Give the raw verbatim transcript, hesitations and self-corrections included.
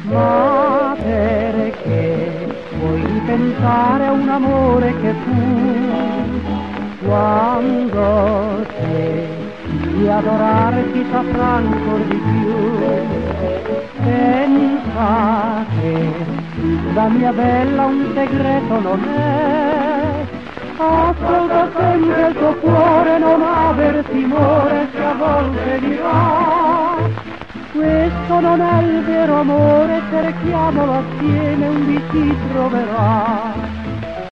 Ma perché vuoi pensare a un amore che fu, quando te di adorare ti saprà ancor di più? Pensa che la mia bella un segreto non è, ascolta sempre il tuo cuore, non aver timore se a volte dirà questo non è il vero amore, cerchiamolo assieme, un di ci troverà.